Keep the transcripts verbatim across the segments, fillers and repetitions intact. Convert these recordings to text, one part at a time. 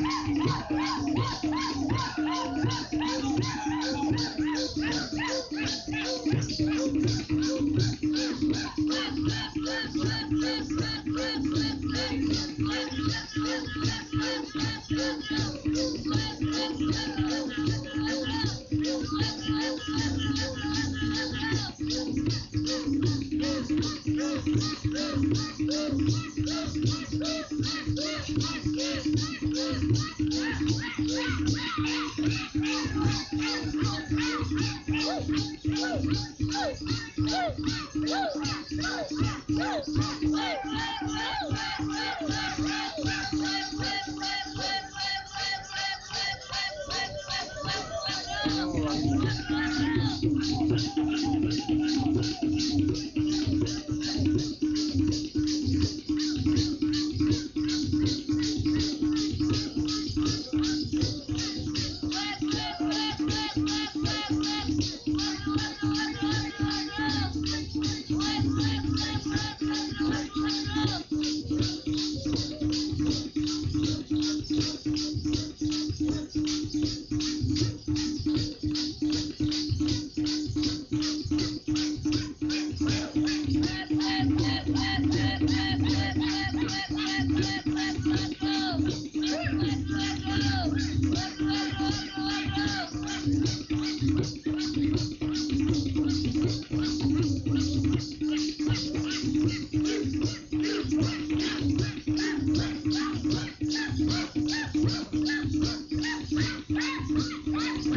What?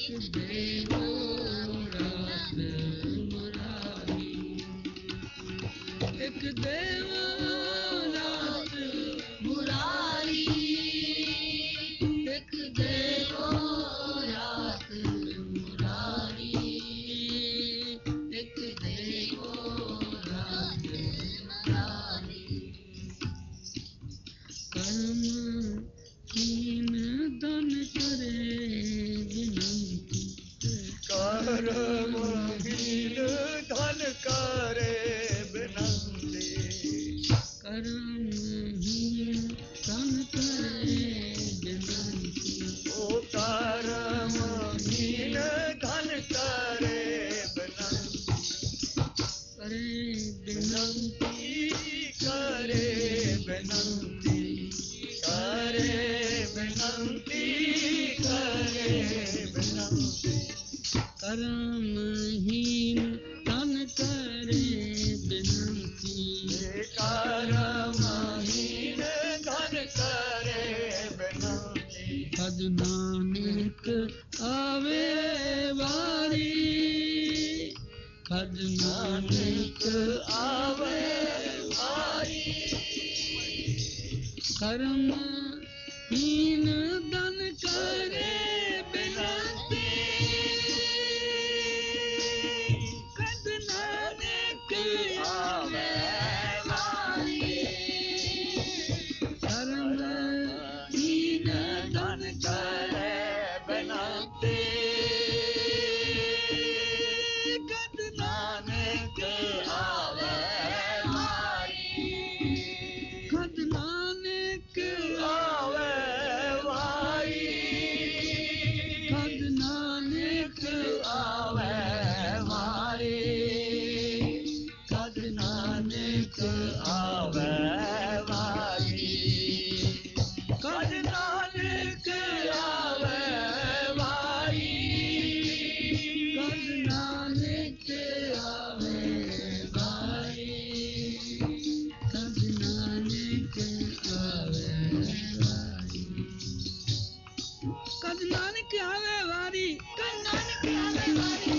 देवो रात मुरारी, एक देवो रात मुरारी, एक देवो रात मुरारी, एक देवो रात मुरारी। कर्म हीन धन करे विनंती, कर्म हीन धन करे विनंती, कर्म हीन धन करे विनंती, ओ कर्म हीन धन करे विनंती, करे विनंती, करे विनंती, करे विनंती, करे विनंती। कर्महीन धन करे विनंती, कर्महीन धन करे विनंती, भज नानक आवे वारी, भज नानक आवे वारी। कर्महीन धन करे विनंती, भज नानक आवे वारी, कर्महीन धन करे विनंती, भज नानक आवे वारी, भज नानक आवे वारी, भज नानक आवे वारी, भज नानक आवे वारी, भज नानक आवे वारी, भज नानक आवे वारी, भज नानक आवे वारी, भज नानक आवे वारी, भज नानक आवे वारी।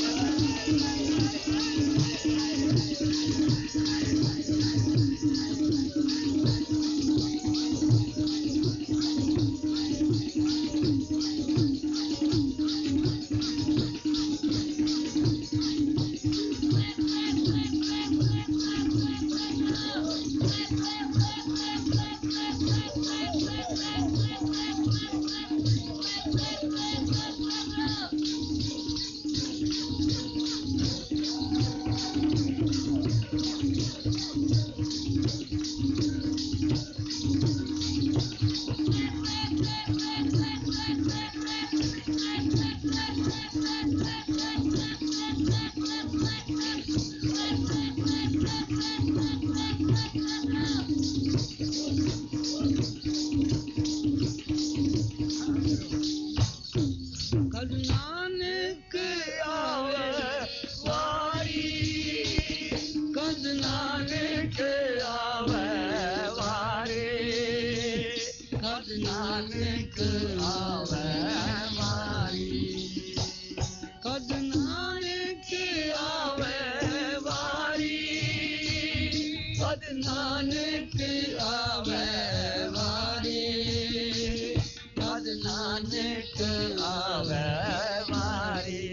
भज नानक आवे वारी, भज नानक आवे वारी, भज नानक आवे वारी, भज नानक आवे वारी, भज नानक आवे वारी, भज नानक आवे वारी।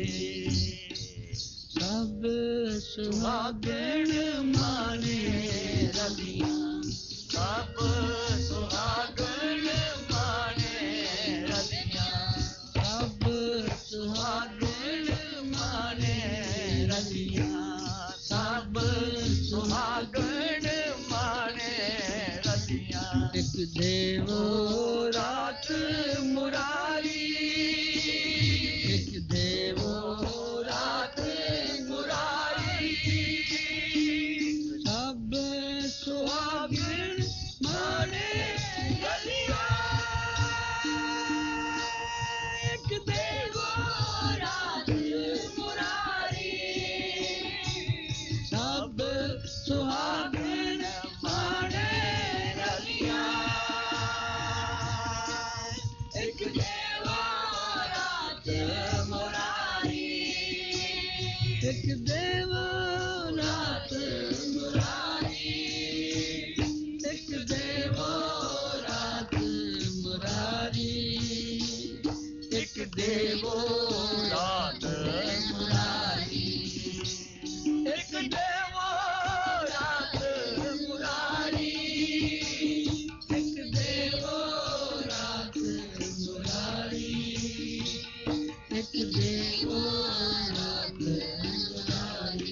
सब सुहागण माने रलियां, सब सुहागण माने रलियां, सब सुहागण माने रलियां, सब सुहागण माने रलियां। एक देवो रात मुरारी, एक देवो रात मुरारी, सब सुहागण माने रलियां। एक देवो रात मुरारी, सब सुहागण माने रलियां। एक देवो रात मुरारी, देवो रात मुरारी एक देवो रात मुरारी एक देवो रात मुरारी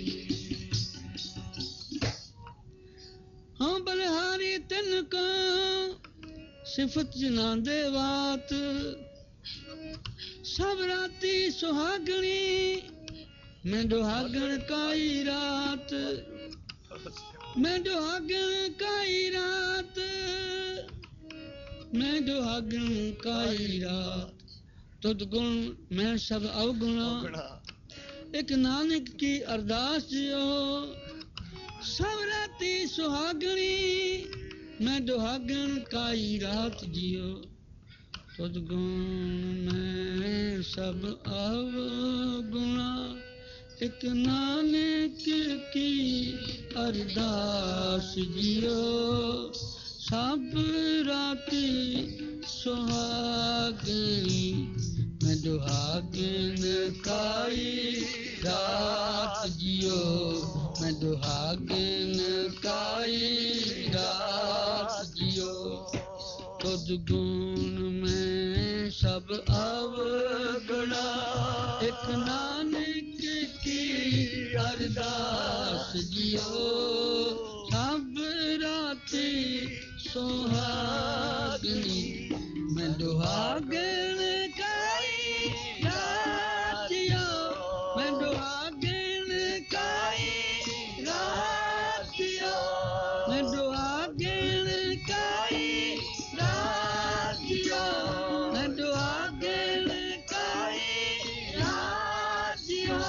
हाँ बलिहारी तिनका सिफत जना दे बात सब राती सुहागणी मैं दुहागण काई रात मैं दुहागण काई रात मैं दुहागण काई रात तुद गुण मैं सब अवगुणा एक नानक की अरदास जियो सब राती सुहागणी मैं दुहागण काई रात जियो तुद गुण मैं सब अवगुणा एक नानक की अरदास जियो सब राती सुहागणी मैं दुहागण काई रात जियो मैं दुहागण काई रात जियो तुद गुण में सब अवगुणा एक नानक की अरदास जियो सब राती सुहागणी मैं दुहागण काई रात जियो मैं दुहागण काई रात जियो मैं दुहागण काई रात जियो मैं दुहागण काई रात जियो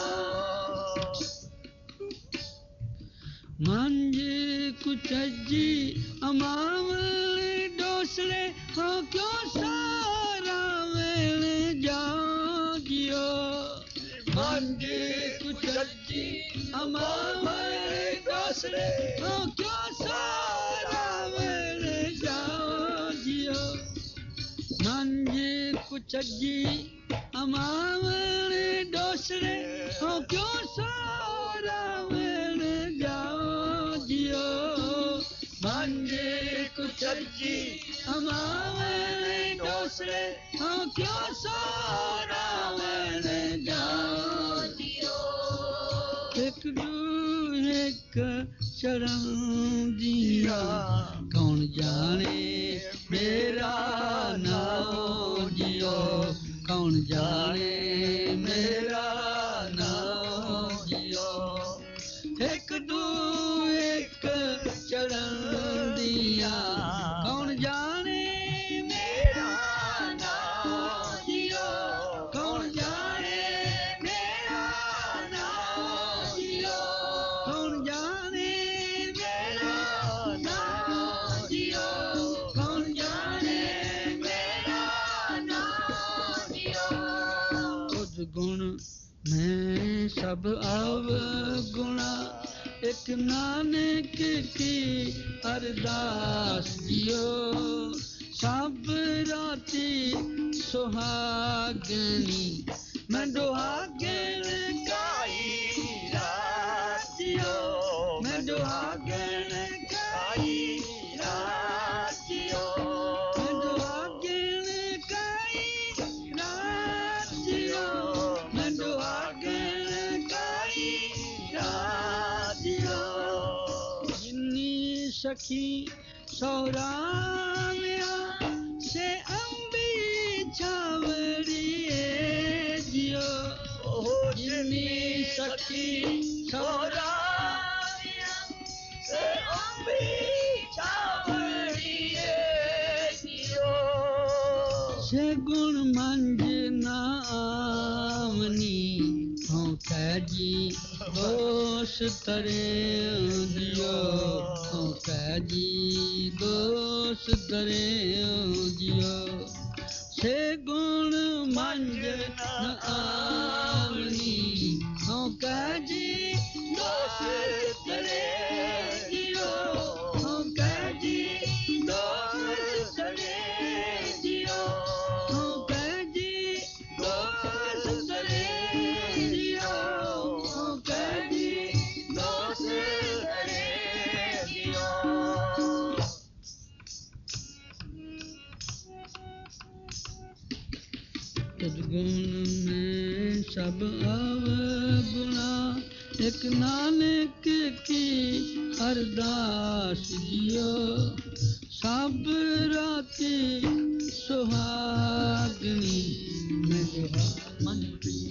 मांझे कुचजी अमावल डोसले हो क्यों सारा वेल जागियो मांझे कुचजी अमावल डोसले हो क्यों सारा वेल जागियो मांझे कुचजी अमावल डोसले हो क्यों सारा वेल जागियो मांझे कुचजी अमावल डोसले हो क्यों सारा वेल जागियो एक दू एक चरण दिया कौन जाने मेरा नाम जियो कौन जाने मेरा नाम जियो एक दू एक चरण दिया कौन जाने मेरा नाम जियो कौन जाने मेरा नाम जियो कौन जाने मेरा नाम जियो कौन जाने मेरा नाम जियो तुझ गुण मैं सब अवगुणा एक नानक की अरदास जियो सब राती सुहागनी मैं दुहागण काई रात जियो मैं दुहागण काई रात जियो मैं दुहागण काई रात जियो मैं दुहागण काई रात जियो जिन्नी सखी सौरामिया से अम्बी छावड़ी जियो जिन्नी सखी सौरामिया से अम्बी छावड़ी जियो से गुण मंज नामनी हो कैजी दोष तरे जियो हो कैजी दोष तरे जियो से गुण मंज नामनी हो कैजी दोष तरे जियो हो कैजी दोष तरे जियो हो कैजी दोष तरे जियो हो कैजी दोष सब अवगुणा एक नानक की अरदास जियो सब राती सुहागनी मैं दुआ मन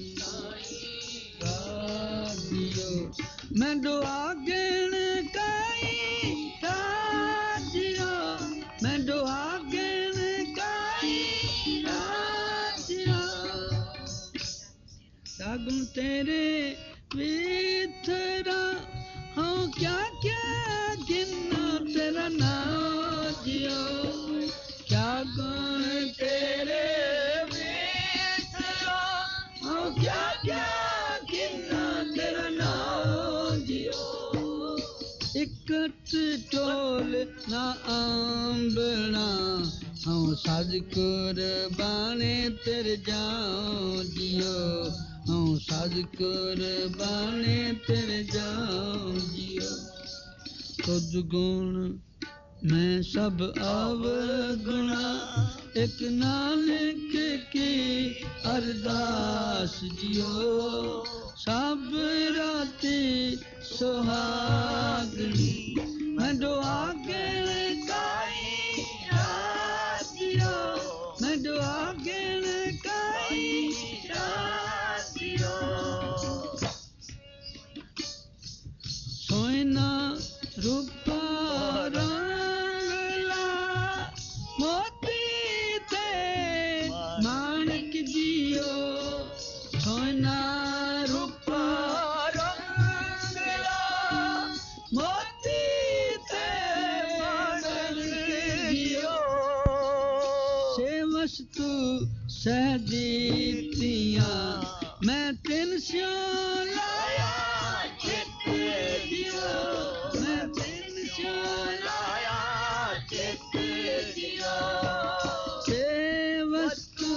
जियो मैं दुआ गण काई जियो मैं दुआ गण काई जियो सागुन तेरे विथरा हाँ क्या क्या गिना तेरा नाम जियो क्या गुण तेरे विथरा हाँ क्या क्या गिना तेरा नाम जियो इकट टोल ना आंबना हाँ साज कुर्बाने तेरे जाऊं जियो हाँ साज कुर्बाने तेरे जाऊं जियो तुझ गुण मैं सब अवगुणा एक नानक की अरदास जियो सब राती सुहागनी मैं दुआ गण काई जियो मैं दुआ गण काई सोना रूपा रंगला मोती ते माणक जियो सोना रूपा रंगला मोती ते माणक जियो से वस्तु सहदीतियां मैं तिन स्यों लाया चित दियो मैं तिन स्यों लाया चित दियो से वस्तु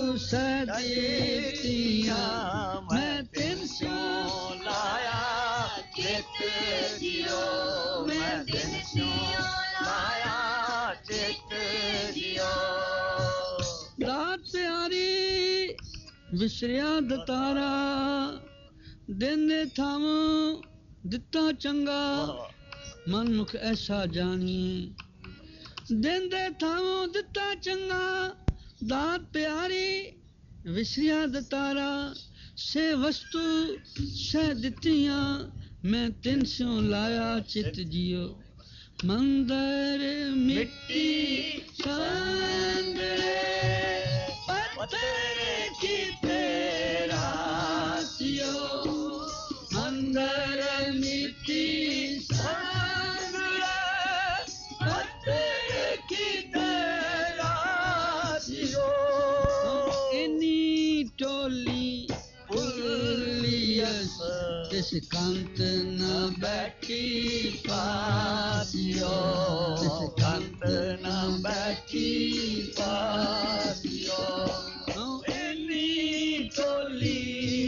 सदीतियां मैं तिन स्यों लाया चित दियो मैं तिन स्यों लाया चित दियो दात प्यारी विसरिया दतारा दिन दे थामों दिता चंगा मन मुख ऐसा जानिए दिन दे थामों दिता चंगा दात प्यारी विसरिया दतारा से वस्तु सह दितियां मैं तिन स्यों लाया चित जियो मंदिर मिट्टी संगरे पत्थर की तेरा जियो मंदिर मिट्टी संगरे पत्थर की तेरा जियो इनी टोली पुलियस जिस कांत न बैठी पासियो जिस कांत न बैठी पासियो इनी टोली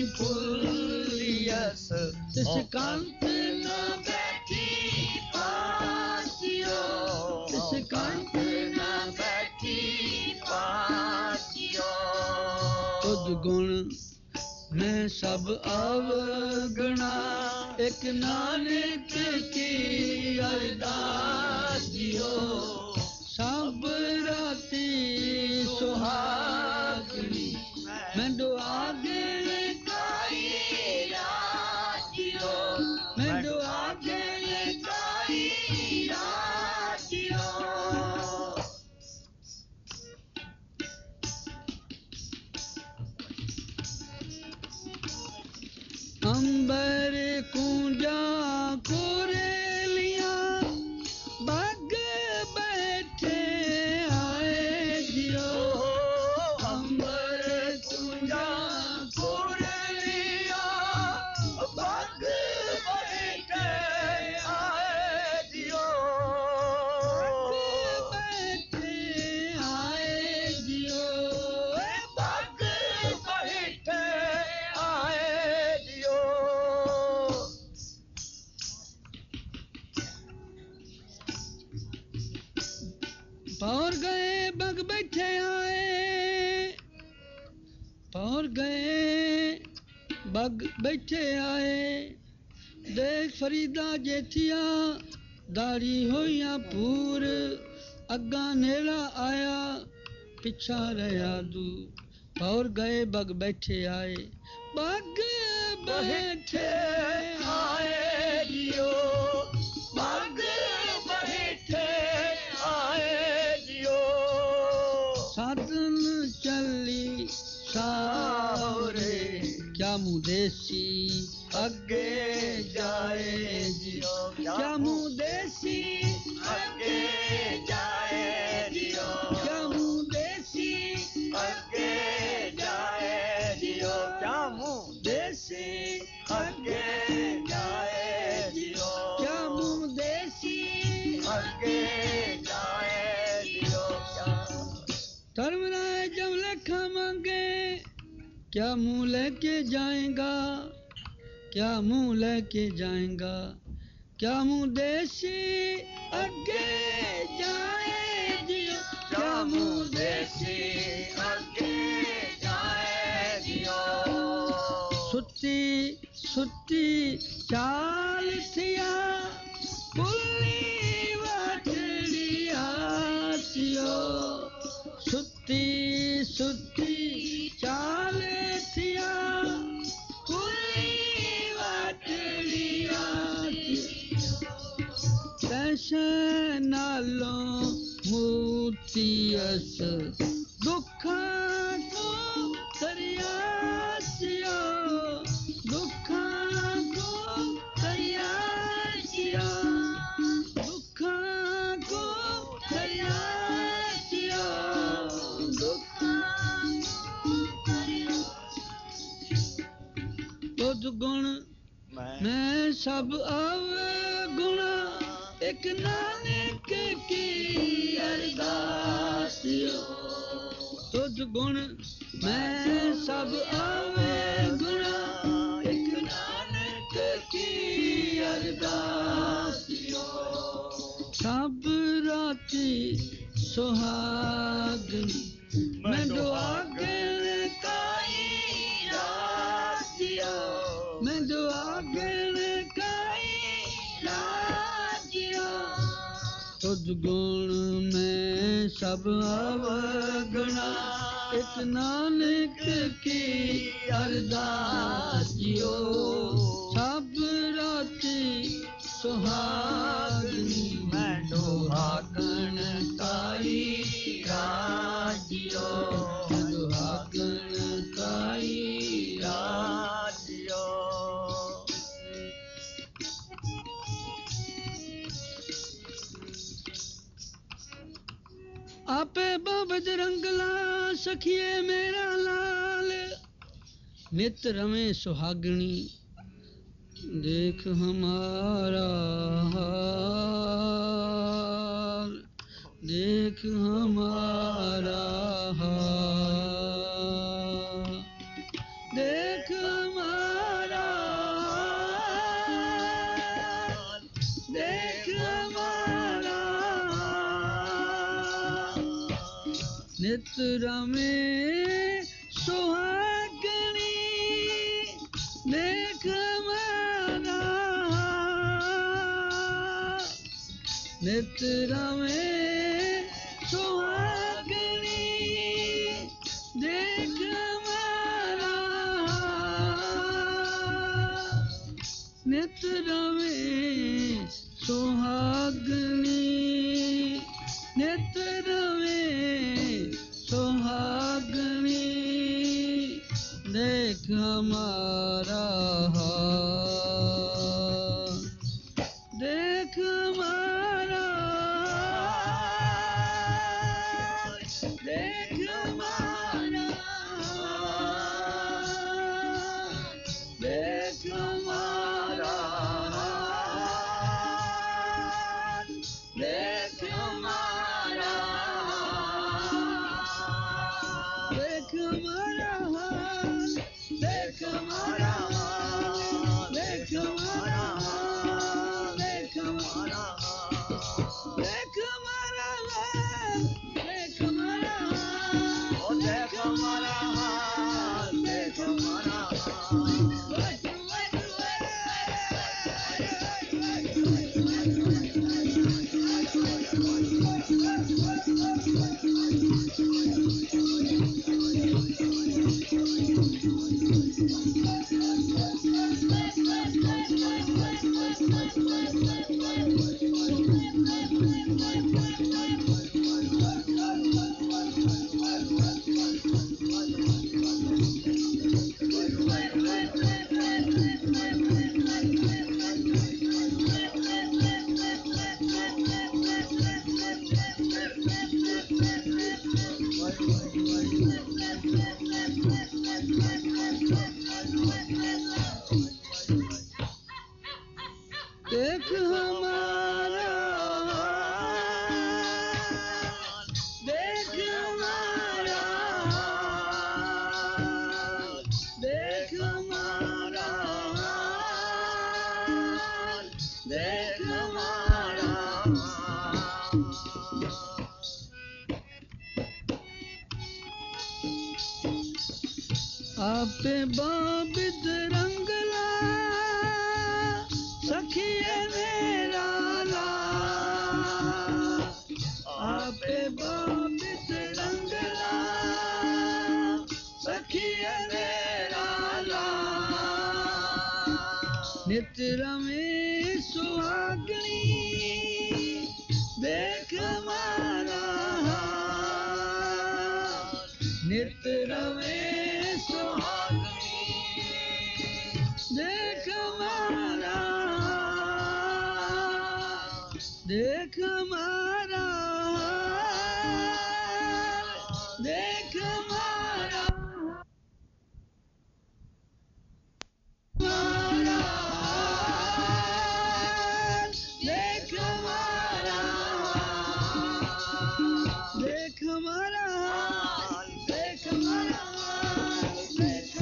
पुलियस जिस कांत न बैठी पासियो जिस कांत न बैठी पासियो तुद गुण मैं सब अवगुणा एक नानक की अरदास जियो सब राती सुहागनी मैं दुआ गण काई जियो मैं दुआ गण काई जियो अंबर कुंजा कोरेलिया बाग बैठे आए जियो अंबर कुंजा कोरेलिया बाग बैठे आए जियो बैठे आए जियो बाग बैठे आए जियो पौर गए बग बैठे आए पौर गए बग बैठे आए देख फरीदा जेठिया दाढ़ी होइया पूर अग्गा नेड़ा आया पिछा रहा दूर और गए बग बैठे आए बग बैठे आए जियो बग बैठे आए जियो साधन चली सावरे क्या मुँह देसी अगे जाए जियो क्या मुँह देसी अगे जाए जियो क्या मुँह देसी अगे जाए जियो क्या मुँह देसी अगे जाए जियो क्या मुँह देसी अगे जाए जियो क्या धर्मराय जब लेखा मांगे क्या मुँह लेके जाएगा क्या मुँह लेके जाएगा क्या मुँह देसी अगे जाए जियो क्या मुँह देसी अगे जाए जियो सुती सुती चाल थिया पुली वाटड़िया थियो सुती सुती चाल थिया पुली वाटड़िया कैसे नालो मोतियस दुखा को दरियासियो दुखा को दरियासियो दुखा को दरियासियो दुखा को दरियासियो तुझ गुण मैं सब अवगुणा एक नानक की अरदासियो तुझ गुण मैं सब अवगुणा एक नानक की अरदासियो सब राती सुहागन मैं दुआगन काई रातियो मैं दुआगन काई रातियो तुझ गुण में सब अवगुणा एक नानक की अरदासियो सब राती सुहागनी मैं दुहागन काई राजियो दुहागन काई राजियो आपे बाबज रंगला सखिए मेरा लाल नित रमे सुहागणी देख हमारा हाल देख हमारा हाल देख हमारा हाल देख हमारा नित रमे सुहागणी देख हमारा नित रमे सुहागणी देख हमारा नित रमे सुहागणी नित रमे सुहागणी देख हमारा हाल देख हमारा हाल देख हमारा हाल देख हमारा हाल देख हमारा हाल देख हमारा हाल देख हमारा हाल देख हमारा हाल देख हमारा हाल देख हमारा देख हमारा देख हमारा देख हमारा आपे बाबिद रंगला सखिए मेरा ला आपे बाबिद रंगला सखिए मेरा ला नित रमे सुहागनी देख हमारा नित रमे सुहागनी देख हमारा देख हमारा देख हमारा हमारा देख हमारा देख हमारा देख हमारा देख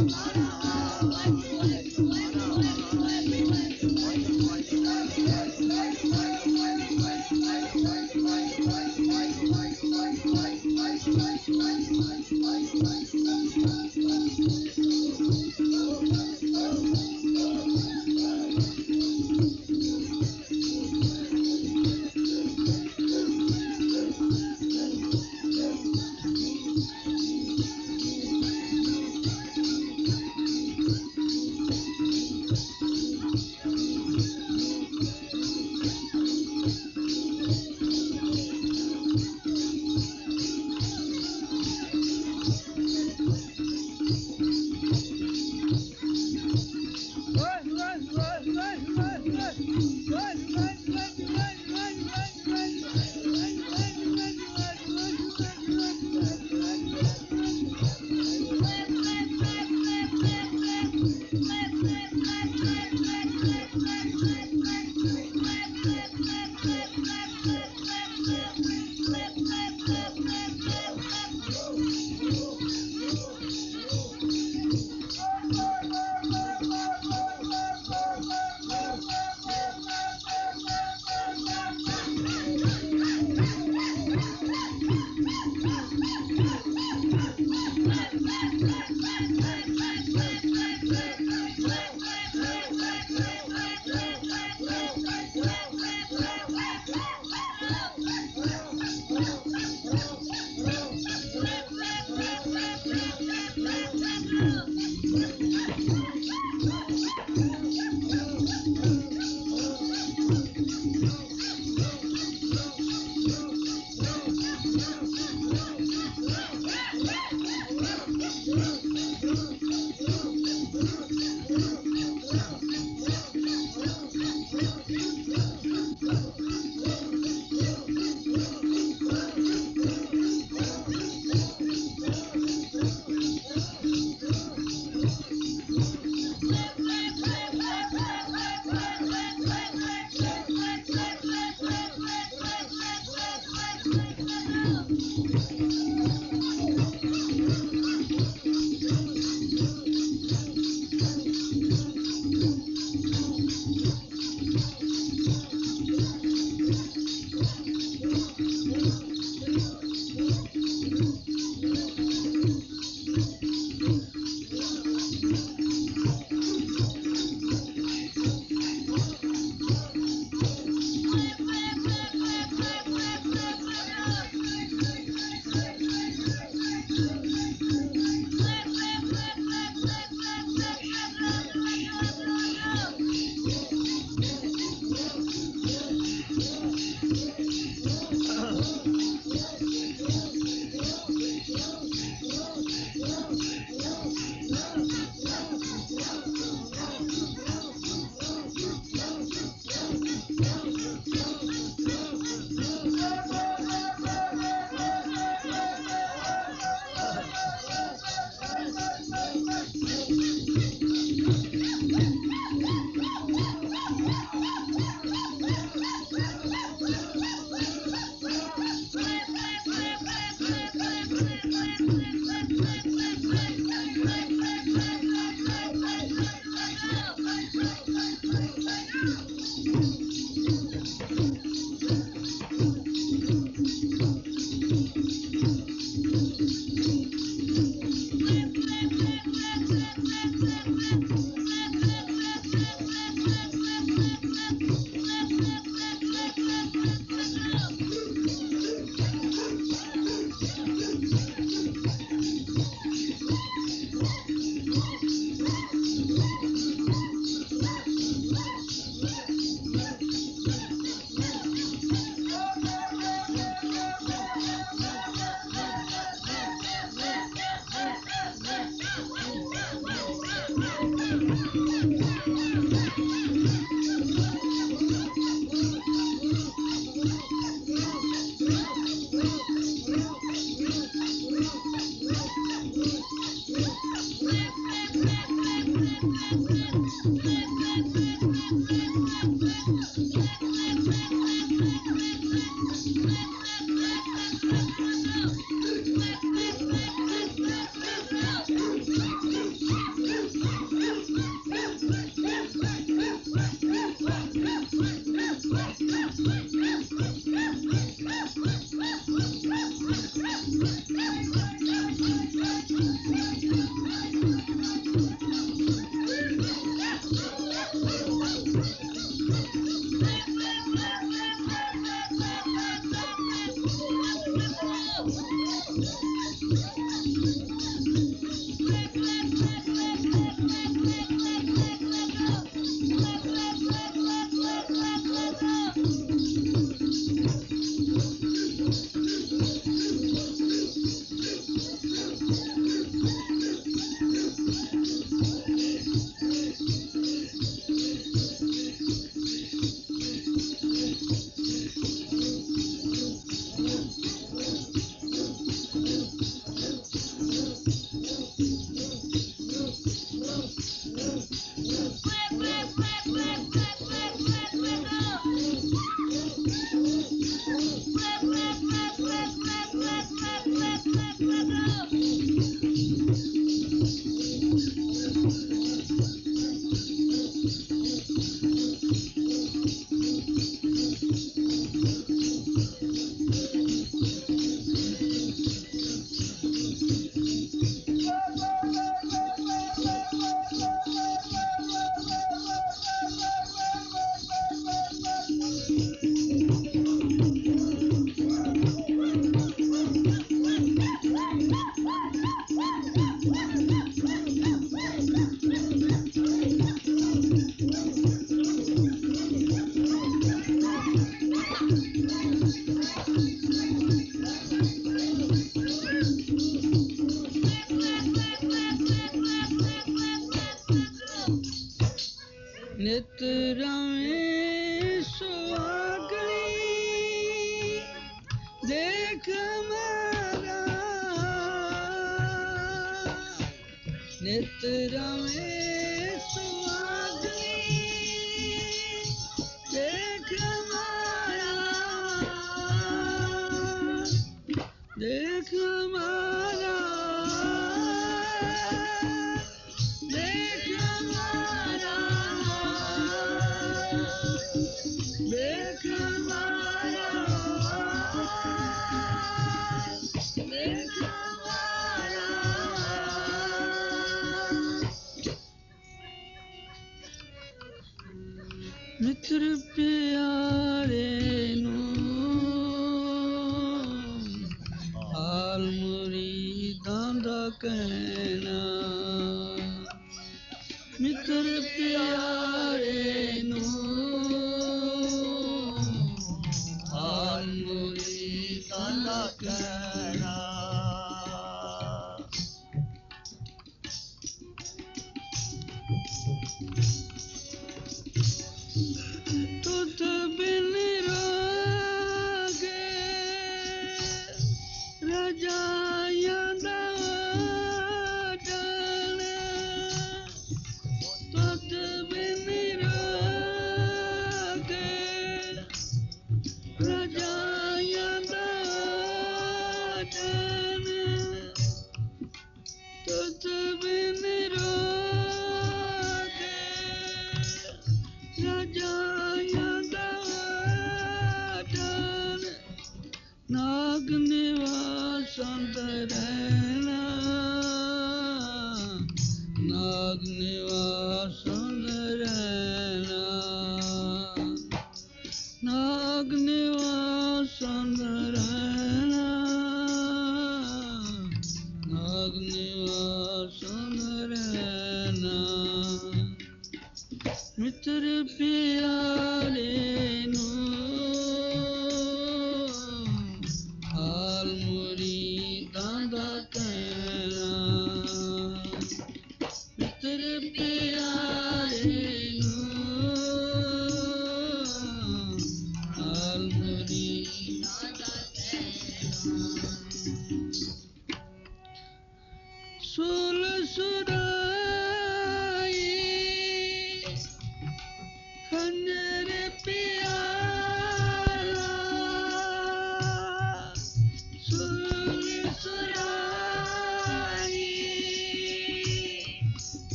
हमारा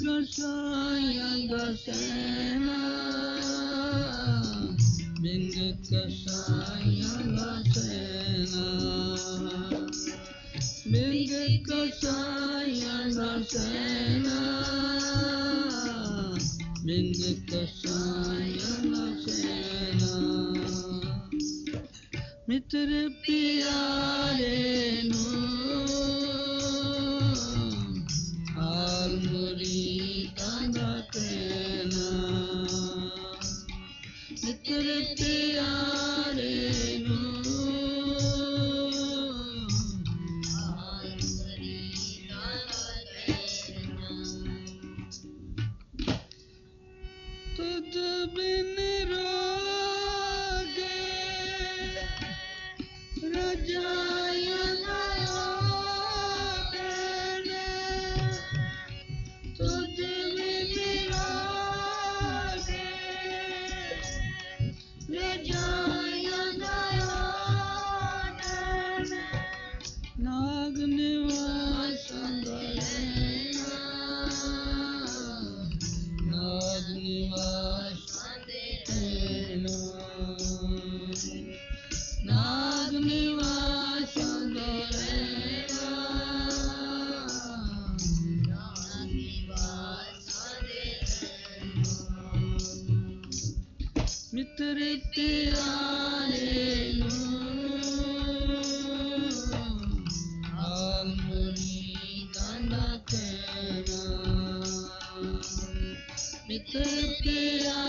कसाय गसेना बिंद कसाय गसेना बिंद कसाय गसेना बिंद कसाय गसेना मित्र प्यारे नु हाल मुरीदा दा कहना मित्र प्यारे नु हाल मुरीदा दा कहना तुझ बिन रोगे रजाया कहने तुझ बिन रोगे रजाया कहने नाग निवास गलेना नाग निवास गलेना नाग निवास गलेना नाग निवास गलेना मित्र प्यारे नु हाल मुरीदा दा कहना मित्र प्यारे